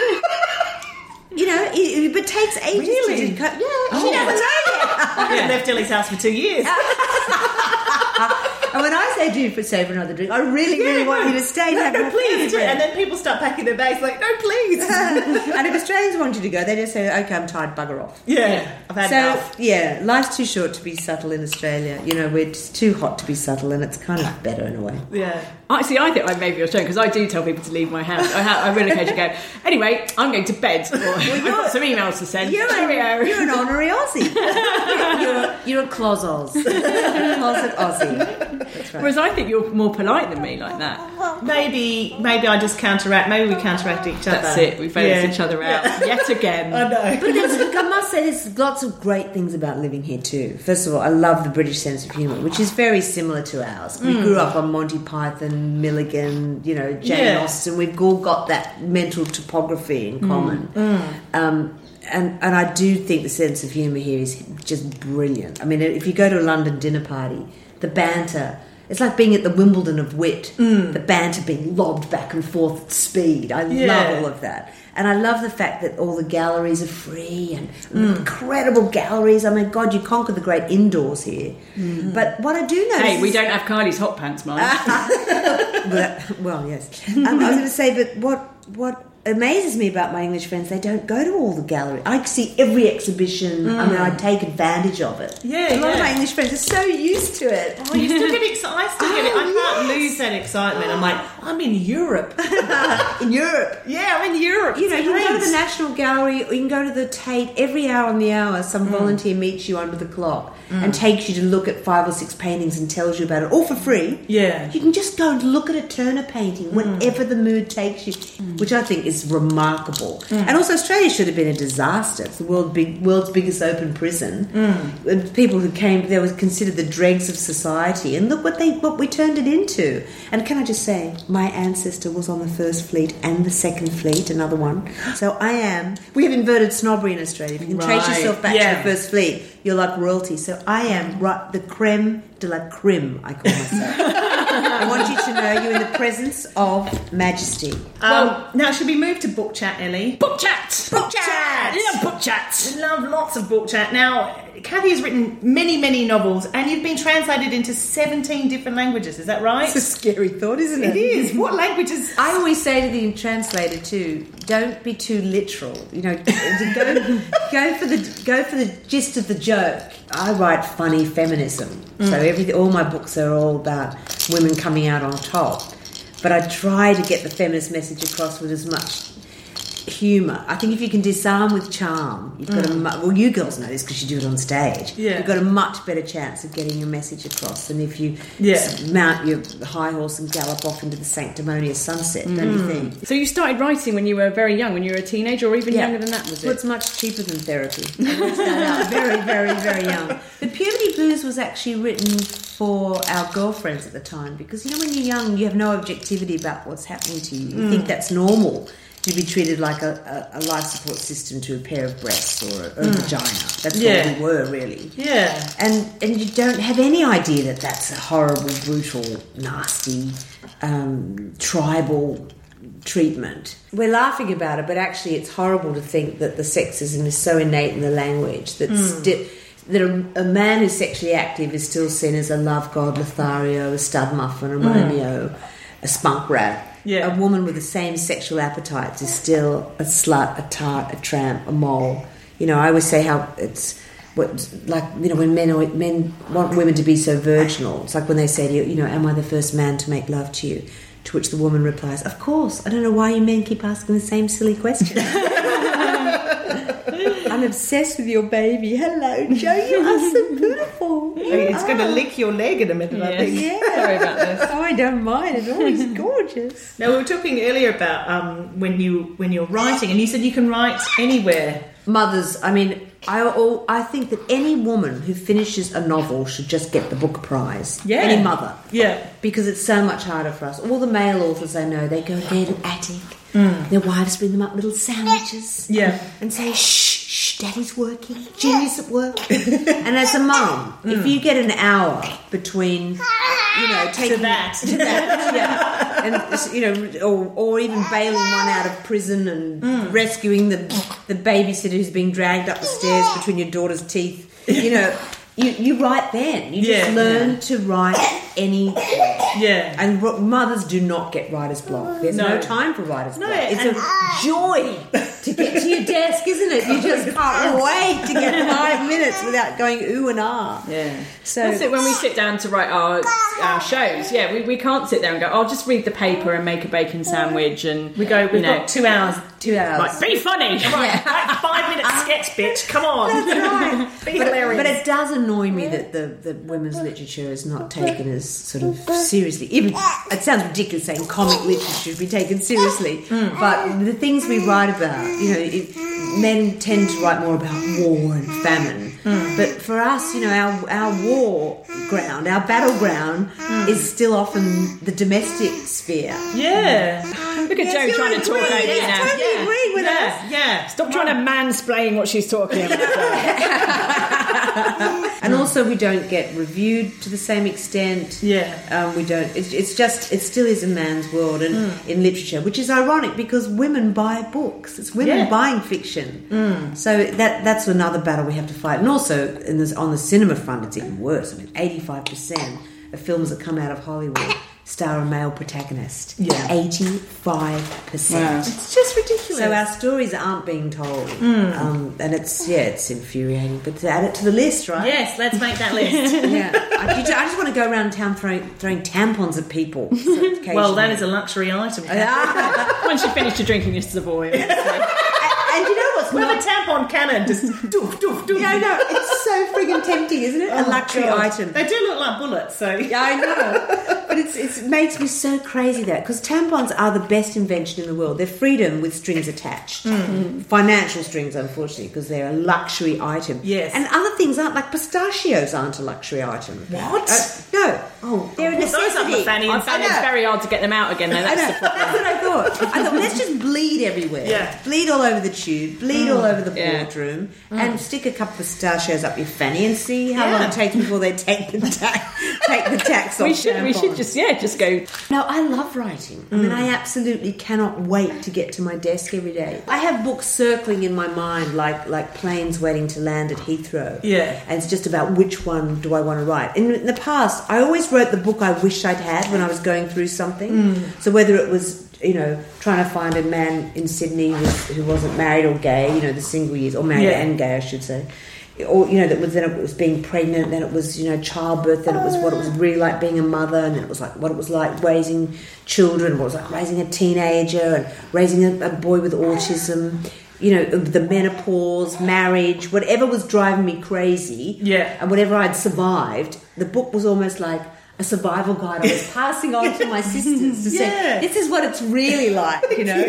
It takes ages to do. She doesn't know yet. I left Ellie's house for 2 years. And when I say do stay for another drink, I really want you to stay and have more please. food. And then people start packing their bags like, no, please. And if Australians want you to go, they just say, okay, I'm tired, bugger off. Yeah. I've had enough. Yeah, life's too short to be subtle in Australia. We're just too hot to be subtle, and it's kind of better in a way. Yeah. I think I may be Australian, because I do tell people to leave my house. I will occasionally go, anyway, I'm going to bed. Or I've got some emails to send. You're an honorary Aussie. you're a closet Aussie. That's right. Whereas I think you're more polite than me like that. Maybe I just counteract. Maybe we counteract each other. That's it. We balance each other out yet again. I know. But I must say, there's lots of great things about living here too. First of all, I love the British sense of humour, which is very similar to ours. We grew up on Monty Python, Milligan, Jane Austen. We've all got that mental topography in common. And I do think the sense of humour here is just brilliant. I mean, if you go to a London dinner party, the banter, it's like being at the Wimbledon of wit. The banter being lobbed back and forth at speed. I love all of that. And I love the fact that all the galleries are free and incredible galleries. I mean, God, you conquer the great indoors here. But what I do notice... Hey, we don't have Kylie's hot pants, Mum. Well, yes. I was going to say, but what amazes me about my English friends, they don't go to all the galleries. I see every exhibition. I mean, I take advantage of it. A lot of my English friends are so used to it. Oh, you still get excited. I still get it. I can't lose that excitement. I'm like, I'm in Europe. In Europe. Yeah, I'm in Europe. You know, you can go to the National Gallery or you can go to the Tate. Every hour on the hour, some volunteer meets you under the clock and takes you to look at 5 or 6 paintings and tells you about it, all for free. Yeah. You can just go and look at a Turner painting whenever the mood takes you, which I think is remarkable. And also Australia should have been a disaster. It's the world's biggest open prison. People who came, they were considered the dregs of society, and look what we turned it into. And can I just say, my ancestor was on the First Fleet and the Second Fleet, another one. So we have inverted snobbery in Australia. If you can trace yourself back to the First Fleet, you're like royalty. So I am the creme de la creme, I call myself. I want you to know you're in the presence of majesty. Now, should we move to book chat, Ellie? Book chat! Book chat! I love book chat! I love lots of book chat. Now, Cathy has written many, many novels, and you've been translated into 17 different languages, is that right? It's a scary thought, isn't it? It is. What languages? I always say to the translator too, don't be too literal. You know, go for the gist of the joke. I write funny feminism, so all my books are all about women coming out on top. But I try to get the feminist message across with as much humour. I think if you can disarm with charm, you've got well, you girls know this because you do it on stage. Yeah. You've got a much better chance of getting your message across than if you mount your high horse and gallop off into the sanctimonious sunset, don't you think? So you started writing when you were very young, when you were a teenager, or even younger than that, was it? Well, it's much cheaper than therapy. I worked that out very, very, very young. The Puberty Blues was actually written for our girlfriends at the time because, you know, when you're young, you have no objectivity about what's happening to you. You think that's normal to be treated like a life support system to a pair of breasts or a vagina. That's what we were, really. Yeah. And you don't have any idea that that's a horrible, brutal, nasty, tribal treatment. We're laughing about it, but actually it's horrible to think that the sexism is so innate in the language that a man who's sexually active is still seen as a love god, Lothario, a stud muffin, a Romeo, a spunk rat. Yeah. A woman with the same sexual appetites is still a slut, a tart, a tramp, a mole. You know, I always say how it's like, you know, when men want women to be so virginal. It's like when they say to you, you know, am I the first man to make love to you? To which the woman replies, of course. I don't know why you men keep asking the same silly question. I'm obsessed with your baby. Hello, Joe. You are so beautiful. It's going to lick your leg in a minute, I think. Yeah. Sorry about this. Oh, I don't mind at all. He's gorgeous. Now, we were talking earlier about when you're writing, and you said you can write anywhere. Mothers, I mean, I think that any woman who finishes a novel should just get the Booker Prize. Yeah. Any mother. Yeah. Because it's so much harder for us. All the male authors I know, they go there to the attic. Their wives bring them up little sandwiches. Yeah. And say, shh, Daddy's working. Jimmy's at work. And as a mum, if you get an hour between, you know, taking to that, yeah, and you know, or even bailing one out of prison and rescuing the babysitter who's being dragged up the stairs between your daughter's teeth, you know. You write then. You just learn to write anywhere. Yeah. And mothers do not get writer's block. There's no time for writer's block. It's a joy to get to your desk, isn't it? You just can't wait to get 5 minutes without going ooh and ah. Yeah. So that's it when we sit down to write our shows. Yeah, we can't sit there and go, I'll just read the paper and make a bacon sandwich and we've got 2 hours. 2 hours. Like, be funny. Right, 5 minute sketch, bitch. Come on. That's right. Be hilarious. But it does annoy me that the women's literature is not taken as sort of seriously. Even it sounds ridiculous saying comic literature should be taken seriously, but the things we write about, you know, men tend to write more about war and famine. But for us, you know, our war ground, our battleground is still often the domestic sphere. Yeah. Look at Jo trying to talk over you now. Totally agree with us. Yeah. Stop trying to mansplain what she's talking about. And also we don't get reviewed to the same extent. Yeah. We don't. It's just, it still is a man's world and in literature, which is ironic because women buy books. It's women buying fiction. So that's another battle we have to fight. And also on the cinema front, it's even worse. I mean, 85% of films that come out of Hollywood star a male protagonist. Yeah. 85%. Wow. It's just ridiculous. So our stories aren't being told. And it's infuriating. But to add it to the list, right? Yes, let's make that list. Yeah. I just want to go around town throwing tampons at people. Well, that is a luxury item. Once you finish your drinking your Savoy. And you know what's With not... a tampon cannon, just doof, doof, doof. Yeah, I know. It's so friggin' tempting, isn't it? A luxury item. They do look like bullets, so... Yeah, I know. But it makes me so crazy that, because tampons are the best invention in the world. They're freedom with strings attached. Financial strings, unfortunately, because they're a luxury item. Yes. And other things aren't, like pistachios aren't a luxury item. What? No. Oh, they're a necessity. Those up the fanny and And it's very hard to get them out again, though. I know. That's the problem. That's what I thought. I thought, let's just bleed everywhere. Yeah. Bleed all over the tube, bleed all over the boardroom, and stick a couple of pistachios up your fanny and see how long it takes before they take the tax off. We should just go. No, I love writing. I mean, I absolutely cannot wait to get to my desk every day. I have books circling in my mind like planes waiting to land at Heathrow. Yeah. And it's just about which one do I want to write. In the past, I always wrote the book I wished I'd had when I was going through something. So whether it was, trying to find a man in Sydney who wasn't married or gay, the single years, or married and gay, I should say. Or, then it was being pregnant, then it was, childbirth, then it was what it was really like being a mother, and then it was like what it was like raising children, what it was like raising a teenager, and raising a boy with autism, the menopause, marriage, whatever was driving me crazy, and whatever I'd survived, the book was almost like a survival guide I was passing on to my sisters to say, this is what it's really like,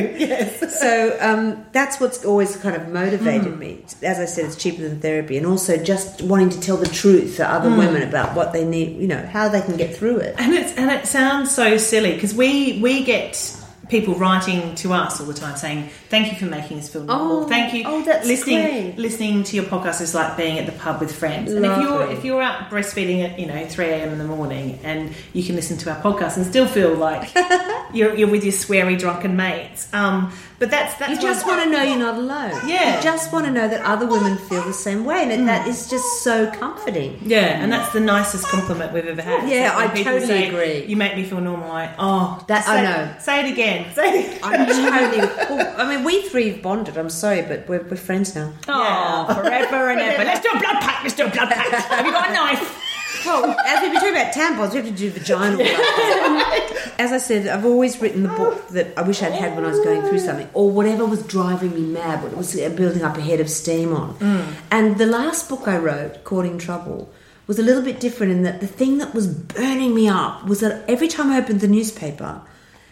Yes. So that's what's always kind of motivated me. As I said, it's cheaper than therapy, and also just wanting to tell the truth to other women about what they need, how they can get through it. And it sounds so silly, because we get people writing to us all the time saying, thank you for making us feel normal. Thank you. Oh, that's great. Listening to your podcast is like being at the pub with friends. And if you're out breastfeeding at 3 a.m. in the morning, and you can listen to our podcast and still feel like you're with your sweary drunken mates. But that's you just want to know you're not alone. Yeah. You just want to know that other women feel the same way, and that is just so comforting. Yeah, and that's the nicest compliment we've ever had. Yeah, When I people totally say, agree. You make me feel normal. I know. Say it again. I'm totally... Well, I mean, we three have bonded. I'm sorry, but we're friends now. Oh, forever and ever. Let's do a blood pact. Have you got a knife? Well, as we've been talking about tampons, we have to do vaginal. As I said, I've always written the book that I wish I'd had when I was going through something, or whatever was driving me mad, what was building up a head of steam on. And the last book I wrote, Courting Trouble, was a little bit different in that the thing that was burning me up was that every time I opened the newspaper,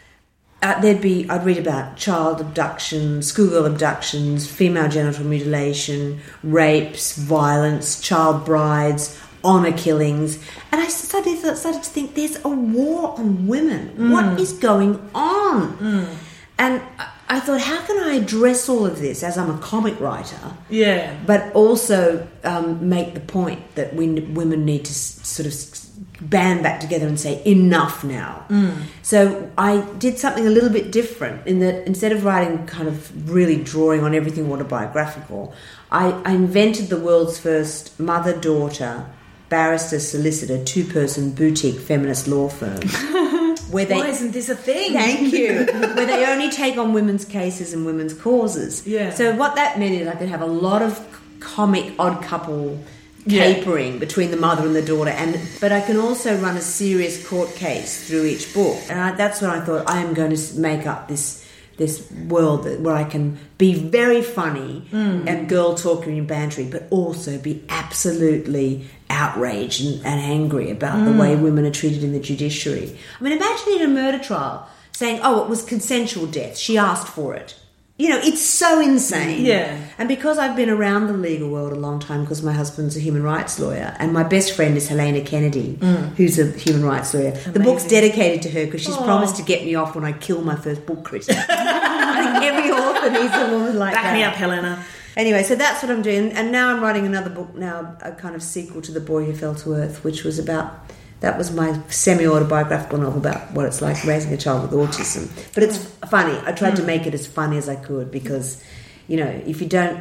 I'd read about child abduction, schoolgirl abductions, female genital mutilation, rapes, violence, child brides, honour killings, and I started to think, there's a war on women. What is going on? And I thought, how can I address all of this as I'm a comic writer? Yeah, but also make the point that women need to sort of band back together and say enough now. So I did something a little bit different in that instead of writing kind of really drawing on everything autobiographical, I invented the world's first mother-daughter, barrister, solicitor, two-person boutique feminist law firm. Why isn't this a thing? Thank you. Where they only take on women's cases and women's causes. Yeah. So what that meant is I could have a lot of comic odd couple capering between the mother and the daughter, but I can also run a serious court case through each book. And that's when I thought, I am going to make up this world where I can be very funny and girl talking and bantering, but also be absolutely outraged and angry about the way women are treated in the judiciary. I mean, imagine in a murder trial saying, it was consensual death, she asked for it. It's so insane. Yeah. And because I've been around the legal world a long time, because my husband's a human rights lawyer, and my best friend is Helena Kennedy, who's a human rights lawyer. Amazing. The book's dedicated to her because she's promised to get me off when I kill my first book critic. I think every author needs a woman like that. Back me up, Helena. Anyway, so that's what I'm doing. And now I'm writing another book now, a kind of sequel to The Boy Who Fell to Earth, which was about... That was my semi-autobiographical novel about what it's like raising a child with autism. But it's funny. I tried to make it as funny as I could because, if you don't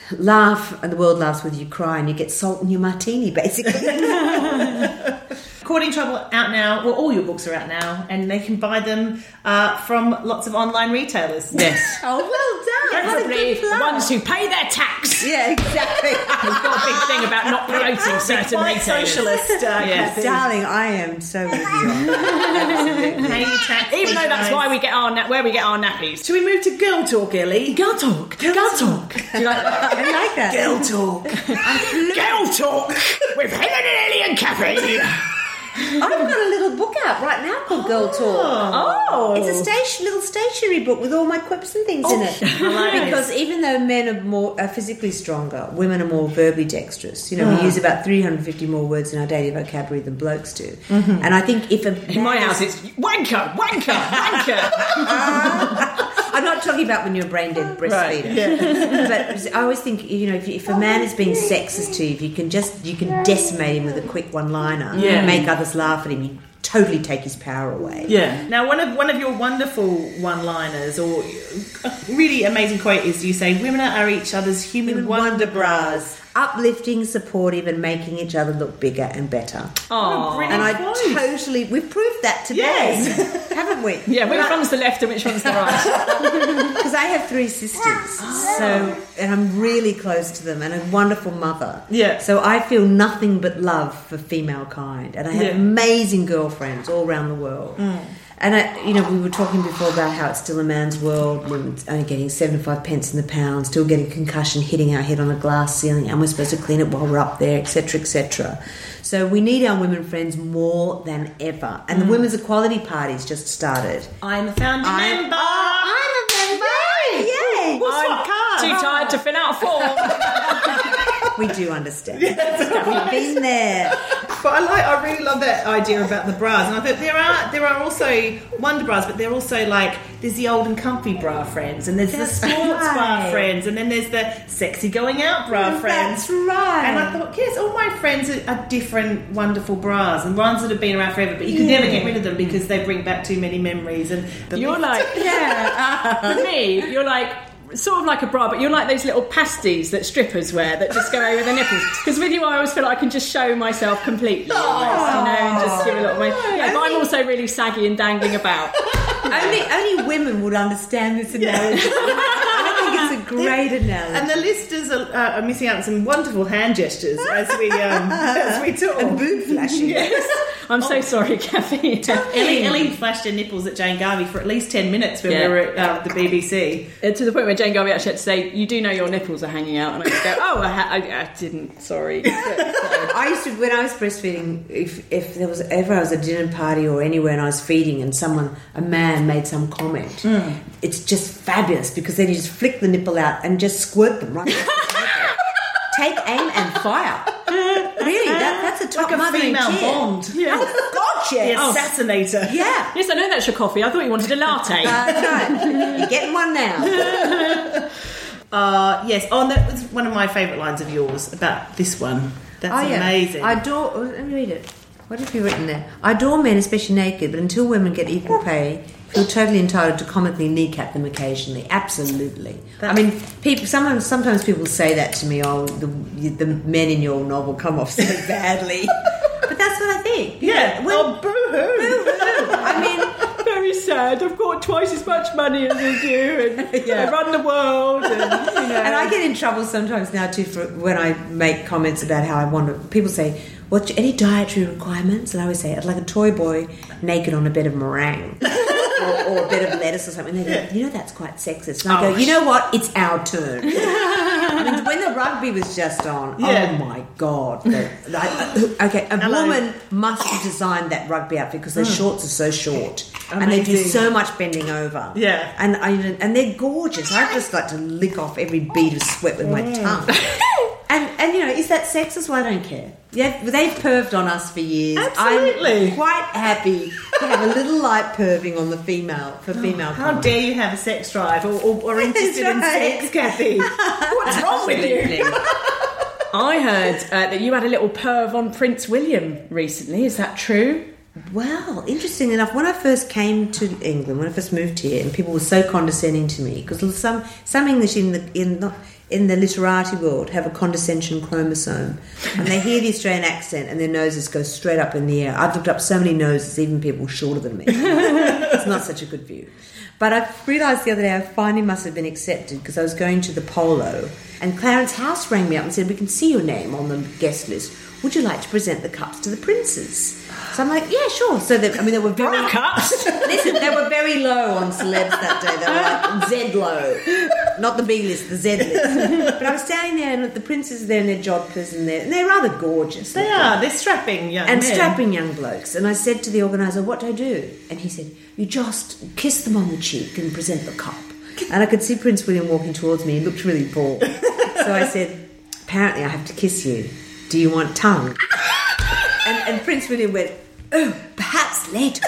laugh and the world laughs with you, cry and you get salt in your martini, basically. Courting Trouble out now. Well, all your books are out now, and they can buy them from lots of online retailers. Yes. Oh, well done. What a Preferably good the plug. ones who pay their tax. Yeah, exactly. We've got a big thing about not promoting certain Quite retailers. socialist, Kathy. Darling, I am so with you on that. Pay your tax. Even though that's guys. why we get where we get our nappies. Should we move to girl talk, Ellie? Girl talk. Girl talk. Do you like that? I like that. Girl talk. Girl talk with Helen and Ellie and Kathy. I've got a little book out right now called Girl Talk. Oh. It's a little stationery book with all my quips and things in it. Because even though men are physically stronger, women are more verbally dexterous. You know, we use about 350 more words in our daily vocabulary than blokes do. Mm-hmm. And I think if In my house, it's wanker, wanker, wanker. I'm not talking about when you're a brain dead breastfeeder. Right, yeah. But I always think, you know, if a man is being sexist to you, if you can decimate him with a quick one-liner, make others laugh at him, you totally take his power away. Yeah. Now, one of your wonderful one-liners, or a really amazing quote, is you say, "Women are each other's human wonder bras." Uplifting, supportive, and making each other look bigger and better. Oh, and we've proved that today, haven't we? Yeah, which one's the left and which one's the right? Because I have 3 sisters, and I'm really close to them, and a wonderful mother. Yeah. So I feel nothing but love for female kind, and I have amazing girlfriends all around the world. And we were talking before about how it's still a man's world. Women only getting 75 pence in the pound, still getting concussion, hitting our head on a glass ceiling, and we're supposed to clean it while we're up there, etc., etc. So we need our women friends more than ever. And the Women's Equality Party's just started. I'm a founding member. I'm a member. Yay! I'm Too tired to fill out a form. We do understand. We've been there. But I really love that idea about the bras, and I think there are also wonder bras, but they're also like there's the old and comfy bra friends, and there's the sports bra friends, and then there's the sexy going out bra friends. That's right. And I thought, yes, all my friends are different, wonderful bras, and ones that have been around forever, but you can never get rid of them because they bring back too many memories. And You're like, for me, you're like. Sort of like a bra, but you're like those little pasties that strippers wear that just go over the nipples. Because with you, I always feel like I can just show myself completely, and just give a little. But I'm also really saggy and dangling about. Only women would understand this analogy. I think it's a great analogy. And the listeners are missing out on some wonderful hand gestures as we talk. And boob flashing. Yes. I'm so sorry, Kathy. Ellie flashed her nipples at Jane Garvey for at least 10 minutes when we were at the BBC. To the point where Jane Garvey actually had to say, "You do know your nipples are hanging out," and I just go, "Oh, I didn't. Sorry." I used to, when I was breastfeeding, if there was ever I was at a dinner party or anywhere and I was feeding and a man made some comment, it's just fabulous because then you just flick the nipple out and just squirt them right across the table. Take aim and fire. Really, that's a top like a mother female and Bond. Yeah. Oh, God, yes. The assassinator. Yeah. Yes, I know that's your coffee. I thought you wanted a latte. That's right. You're getting one now. Yes. Oh, and that was one of my favourite lines of yours about this one. That's amazing. I adore... Let me read it. What have you written there? I adore men, especially naked, but until women get equal pay, feel totally entitled to comically kneecap them occasionally. Absolutely. I mean, people. Sometimes people say that to me. Oh, the men in your novel come off so badly. But that's what I think. Yeah. Well, boo-hoo. I mean, very sad. I've got twice as much money as I do, and I run the world. And and I get in trouble sometimes now too for when I make comments about how I want to. People say, "What? Any dietary requirements?" And I always say, "I'd like a toy boy naked on a bed of meringue." Or a bit of lettuce or something. They go, that's quite sexist. And I go, you know what? It's our turn. I mean, when the rugby was just on, oh my God. A woman must have designed that rugby outfit because their shorts are so short. Amazing. And they do so much bending over. Yeah. And they're gorgeous. I just like to lick off every bead of sweat with my tongue. And is that sexist? Well, I don't care. Yeah, they've perved on us for years. Absolutely. I'm quite happy to have a little light perving on the female How comment. dare you have a sex drive or interested in sex, Kathy? What's wrong with you? I heard that you had a little perv on Prince William recently. Is that true? Well, interesting enough, when I first came to England, when I first moved here, and people were so condescending to me, because some English in the literati world have a condescension chromosome, and they hear the Australian accent and their noses go straight up in the air. I've looked up so many noses, even people shorter than me. It's not such a good view. But I realised the other day I finally must have been accepted because I was going to the polo, and Clarence House rang me up and said, "We can see your name on the guest list. Would you like to present the cups to the princes?" So I'm like, yeah, sure. So they were very cups. Listen, they were very low on celebs that day. They were like Z low, not the B list, the Z list. But I was standing there, and the princes are there in their jodhpurs, and they're rather gorgeous. They are. They're strapping young men. Strapping young blokes. And I said to the organiser, "What do I do?" And he said, "You just kiss them on the cheek and present the cup." And I could see Prince William walking towards me. He looked really bored. So I said, "Apparently I have to kiss you. Do you want tongue?" And Prince William went, "Oh, perhaps later."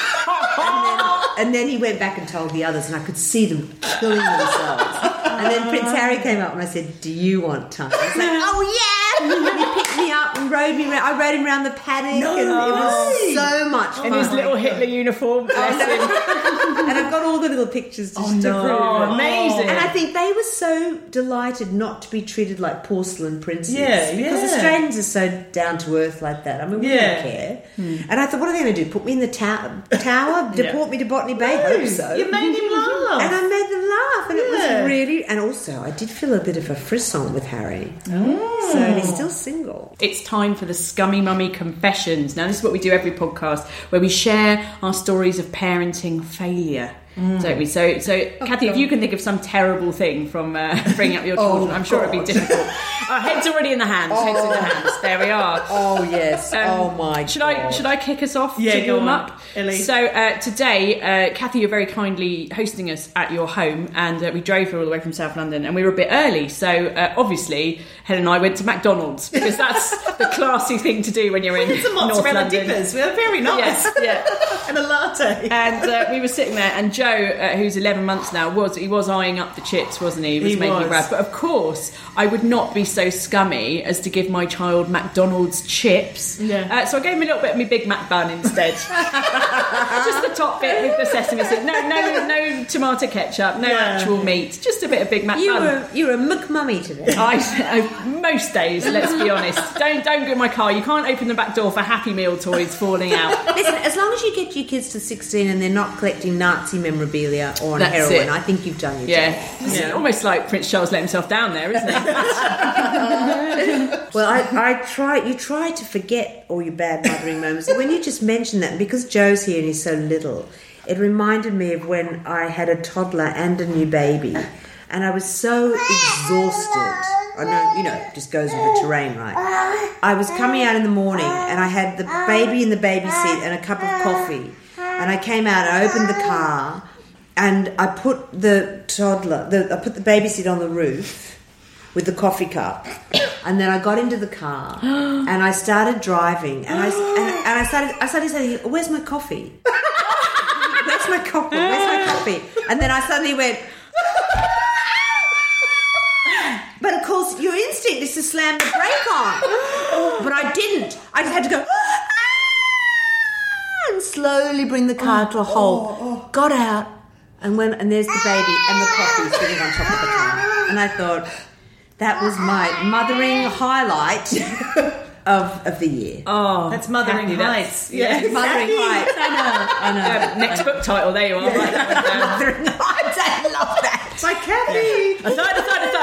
and then he went back and told the others, and I could see them killing themselves. And then Prince Harry came up and I said, "Do you want tongue?" I was like, "Oh yeah!" And he picked me up and rode me around. I rode him around the paddock, and it was so much fun. In his little Hitler uniform. And I've got all the little pictures to prove it. Oh, amazing. And I think they were so delighted not to be treated like porcelain princes. Yeah. Because Australians are so down to earth like that. I mean, we don't care. And I thought, what are they going to do? Put me in the tower? Deport me to Botany Bay? Hope so. You made him laugh. And I made them laugh. And it was really... And also, I did feel a bit of a frisson with Harry. So he's still single. It's time for the Scummy Mummy Confessions. Now, this is what we do every podcast, where we share our stories of parenting failure. Don't we? So Kathy, if you can think of some terrible thing from bringing up your children, I'm sure it'd be difficult. Our head's already in the hands. Head's in the hands. There we are. Oh yes. Oh my God. Should I kick us off? Yeah, to warm up. Ellie. So today, Kathy, you're very kindly hosting us at your home, and we drove here all the way from South London, and we were a bit early. So obviously, Helen and I went to McDonald's because that's the classy thing to do when you're in It's a North mozzarella London. dippers. We're very nice. Yeah. And a latte. And we were sitting there, and Joe, who's 11 months now, was eyeing up the chips, wasn't he? He was making grabs. But of course, I would not be so scummy as to give my child McDonald's chips. Yeah. So I gave him a little bit of my Big Mac bun instead. Just the top bit with the sesame seed. No tomato ketchup, no actual meat. Just a bit of Big Mac bun. You were a McMummy today. I most days, let's be honest. Don't go in my car. You can't open the back door for Happy Meal toys falling out. Listen, as long as you get your kids to 16 and they're not collecting Nazi memorabilia or on That's heroin, it. I think you've done your job. It's almost like Prince Charles let himself down there, isn't it? Well, you try to forget all your bad mothering moments. When you just mentioned that, because Joe's here and he's so little, it reminded me of when I had a toddler and a new baby, and I was so exhausted. I know, just goes with the terrain, right? I was coming out in the morning and I had the baby in the baby seat and a cup of coffee, and I came out and I opened the car and I put the baby seat on the roof with the coffee cup, and then I got into the car and I started driving, and I started saying, "Where's my coffee? Where's my coffee? Where's my coffee?" And then I suddenly went. But of course, your instinct is to slam the brake on. But I didn't. I just had to go and slowly bring the car to a halt. Got out and there's the baby and the coffee sitting on top of the car. And I thought that was my mothering highlight of the year. Oh, that's Mothering Heights. Yeah, Mothering Heights. I know. Next book title, there you are. Write that one down. Mothering Heights. I love that. By Kathy. A third.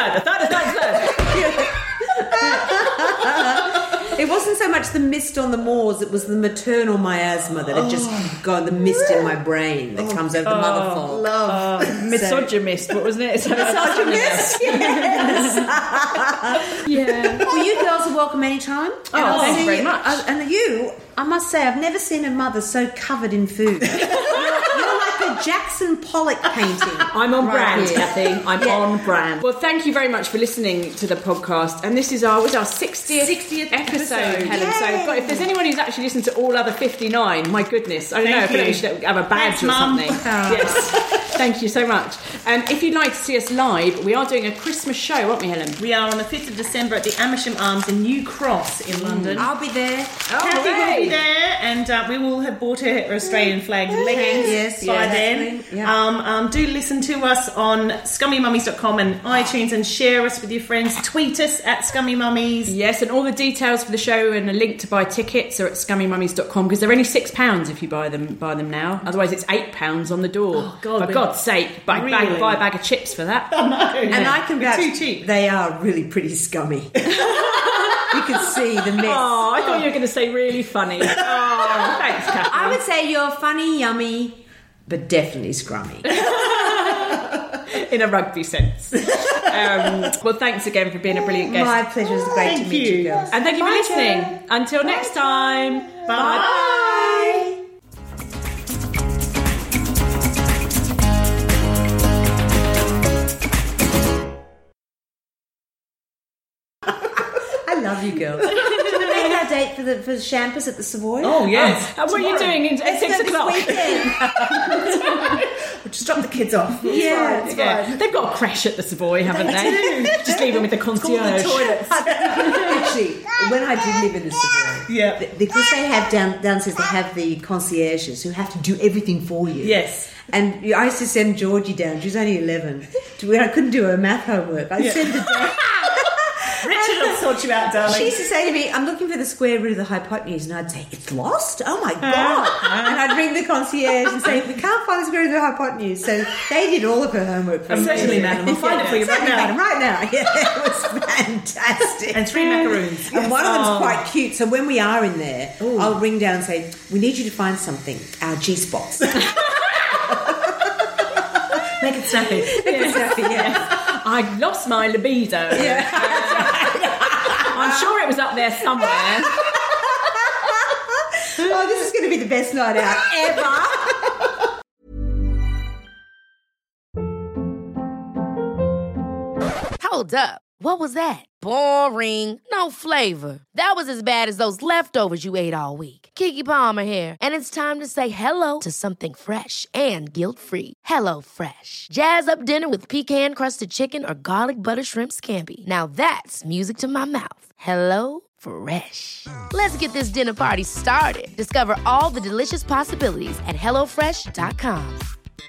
It wasn't so much the mist on the moors, it was the maternal miasma that had just got the mist in my brain that comes over the mother folk. Misogynist, what wasn't it? Misogynist? Yes. Yeah. Well, you girls are welcome anytime. Thank you very much. And you, I must say, I've never seen a mother so covered in food. You're like a Jackson Pollock painting. I'm on brand, here. Kathy. I'm on brand. Well, thank you very much for listening to the podcast. And this is our 60th episode, Helen. So if there's anyone who's actually listened to all other 59, my goodness, I don't know, I feel like we should have a badge or something. Yes. Thank you so much. If you'd like to see us live, we are doing a Christmas show, aren't we, Helen? We are on the 5th of December at the Amersham Arms in New Cross in London. I'll be there. Kathy will be there, and we will have bought her Australian flag leggings by then. Yeah. Do listen to us on scummymummies.com and iTunes, and share us with your friends. Tweet us at scummymummies. Yes, and all the details for the show and a link to buy tickets are at scummymummies.com, because they're only £6 if you buy them now. Otherwise, it's £8 on the door. Oh, God, for God's sake, buy a bag of chips for that. Oh, no. And I can vouch, too cheap. They are really pretty scummy. You can see the mess. Oh, I thought you were going to say really funny. Oh, thanks, Kathy. I would say you're funny, yummy, but definitely scrummy. In a rugby sense. Well, thanks again for being a brilliant guest. My pleasure. It's great to meet you girls. And thank you for listening. Until next time. Bye. I love you girls. Did we make our date for the Champers at the Savoy? Oh, yes. What are you doing at 6 o'clock? We'll just drop the kids off. It's fine. They've got a crash at the Savoy, haven't they? Just leave them with the concierge. Actually, when I did live in the Savoy, because they have downstairs, they have the concierges who have to do everything for you. Yes. And I used to send Georgie down. She was only 11. When I couldn't do her math homework, I'd send her down. Richard will sort you out, darling. She used to say to me, I'm looking for the square root of the hypotenuse. And I'd say, it's lost? Oh, my God. And I'd ring the concierge and say, we can't find the square root of the hypotenuse. So they did all of her homework for me. Certainly, madam. I'll find it for you right now. Right now. Yeah, it was fantastic. And 3 macaroons. And one of them's quite cute. So when we are in there, I'll ring down and say, we need you to find something. Our G-spots. Make it snappy. I lost my libido. I'm sure it was up there somewhere. Oh, this is going to be the best night out ever. Hold up. What was that? Boring. No flavor. That was as bad as those leftovers you ate all week. Keke Palmer here, and it's time to say hello to something fresh and guilt-free. Hello Fresh. Jazz up dinner with pecan-crusted chicken or garlic butter shrimp scampi. Now that's music to my mouth. Hello Fresh. Let's get this dinner party started. Discover all the delicious possibilities at HelloFresh.com.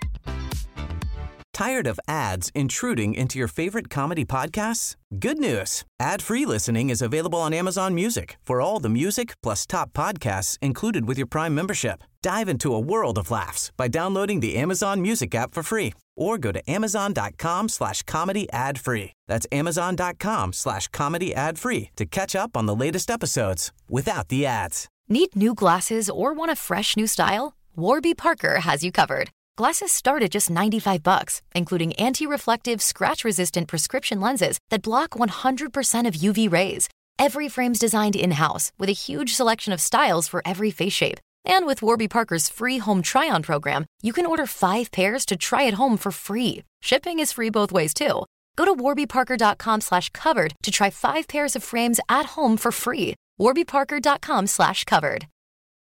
Tired of ads intruding into your favorite comedy podcasts? Good news. Ad-free listening is available on Amazon Music for all the music plus top podcasts included with your Prime membership. Dive into a world of laughs by downloading the Amazon Music app for free or go to amazon.com/comedy ad-free. That's amazon.com/comedy ad-free to catch up on the latest episodes without the ads. Need new glasses or want a fresh new style? Warby Parker has you covered. Glasses start at just $95, including anti-reflective, scratch-resistant prescription lenses that block 100% of UV rays. Every frame's designed in-house with a huge selection of styles for every face shape. And with Warby Parker's free home try-on program, you can order 5 pairs to try at home for free. Shipping is free both ways, too. Go to warbyparker.com/covered to try 5 pairs of frames at home for free. warbyparker.com/covered.